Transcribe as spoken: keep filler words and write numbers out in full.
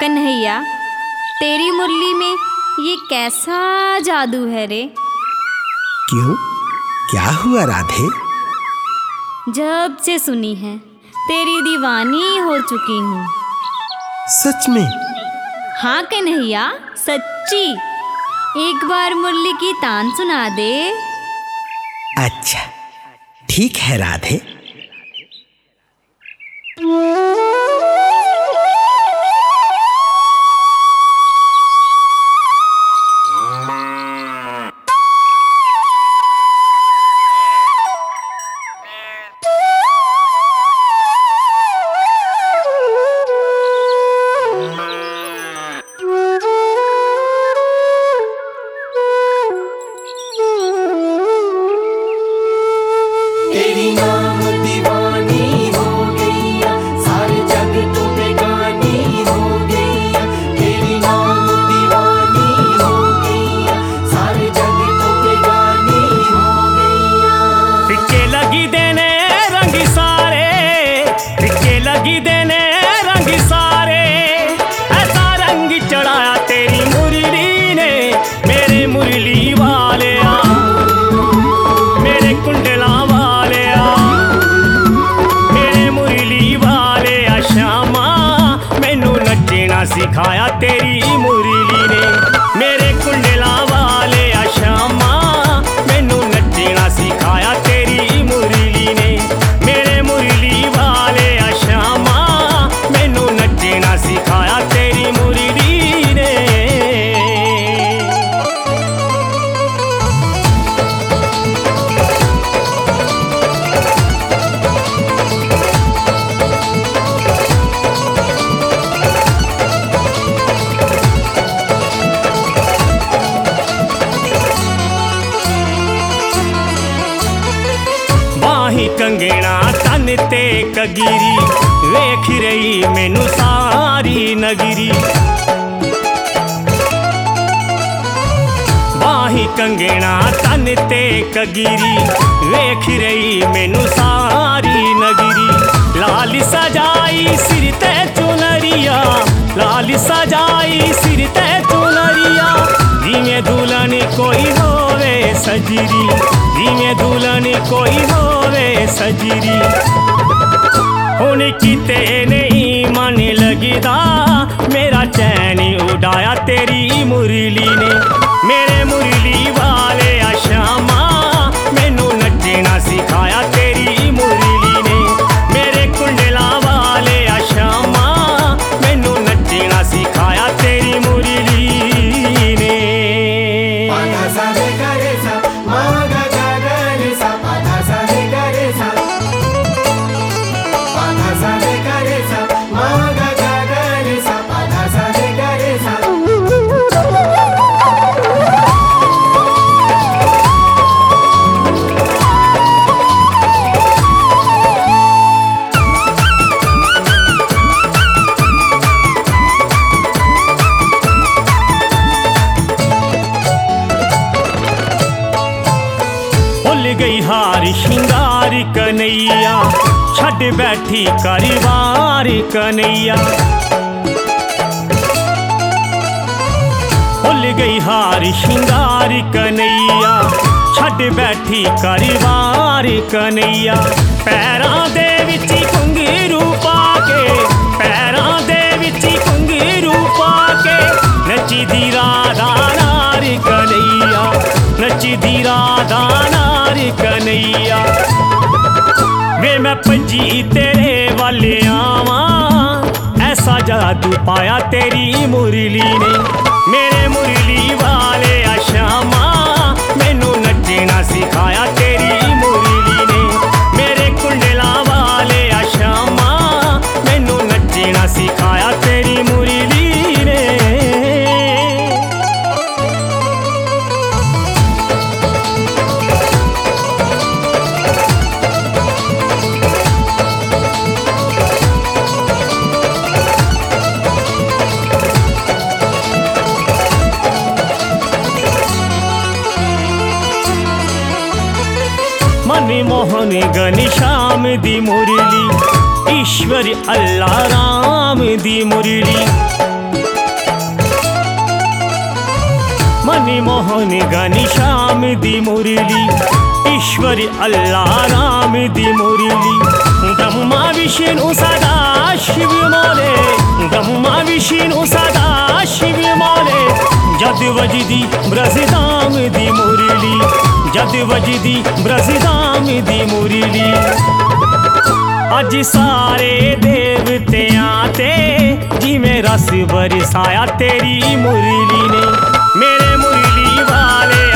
कन्हैया, तेरी मुरली में ये कैसा जादू है रे? क्यों, क्या हुआ राधे? जब से सुनी है तेरी दीवानी हो चुकी हूँ। सच में? हाँ कन्हैया, सच्ची। एक बार मुरली की तान सुना दे। अच्छा ठीक है राधे। तेरी नाम दीवानी हो गईया, सारे जग तो बेगानी हो गईया। तेरी नाम दीवानी हो गईया, सारे जग तो बेगानी हो गईया। फिक्के लगी देने रंग सारे, फिक्के लगी देने रंग सारे। ऐसा रंग चढ़ाया तेरी मुरली ने, मेरे मुरली वाले आ, मेरे कुंडला सिखाया तेरी मुरली ने, मेरे कुंडला वाले आशामा। मैनू नचना सिखाया तेरी मुरली ने, मेरे मुरली वाले आशामा। मैनू नचना सिखाया तेरी मुरली ने। कंगेना तन ते कगिरी, वेख रही मैनू सारी नगरी। बाही कंगेना तन ते कगिरी, वेख रही मैनू सारी नगरी। लाल सजाई सिर ते चुनरिया, लाल सजाई सिर ते चुनरिया। जिवें दुल्हन कोई होवे सजरी, जिवें दुल्हन कोई होवे सजरी। हुण किते नहीं मन लगदा, मेरा चैन उड़ाया तेरी मुरली ने, मेरे मुरली वाले आशामा। मैनू नचना सिखाया तेरी मुरली ने, मेरे कुंडला वाले आशामा। मैनू नचना सिखाया तेरी मुरली ने। गई हार श्रृंगार कन्हैया, छड़ बैठी कारीवार कन्हैया। भुल गई हार श्रृंगार कन्हैया, छड़ बैठी कारीवार कन्हैया। पैरां दे विच घुंघरू पा के, पैरां दे विच घुंघरू पा के। नचदी राधा नार कन्हैया, नचदी राधा नार कन्हैया। वे मैं भजी तेरे वाले आवा, ऐसा जादू पाया तेरी मुरली ने, मेरे मुरली वाले आशामा। मैनू नचना सिखाया तेरी मुरली ने, मेरे कुंडला वाले आशामा। मैनू नचना सिखाया तेरी मुरली ने। मोहन घनश्याम दी मुरली, ईश्वर अल्लाह राम दी मुरली। मनी मोहन घनश्याम दी मुरली, ईश्वर अल्लाह राम दी मुरली। ब्रह्मा विष्णु सदा शिव मोले, ब्रह्मा विष्णु सदा शिव मोले। जद वजदी ब्रजधाम दी मुरली, जद वजदी ब्रजधाम दी मुरली। अज सारे देवतियां ते जिवें रस बरसाया तेरी मुरली ने। मेरे मुरली वाले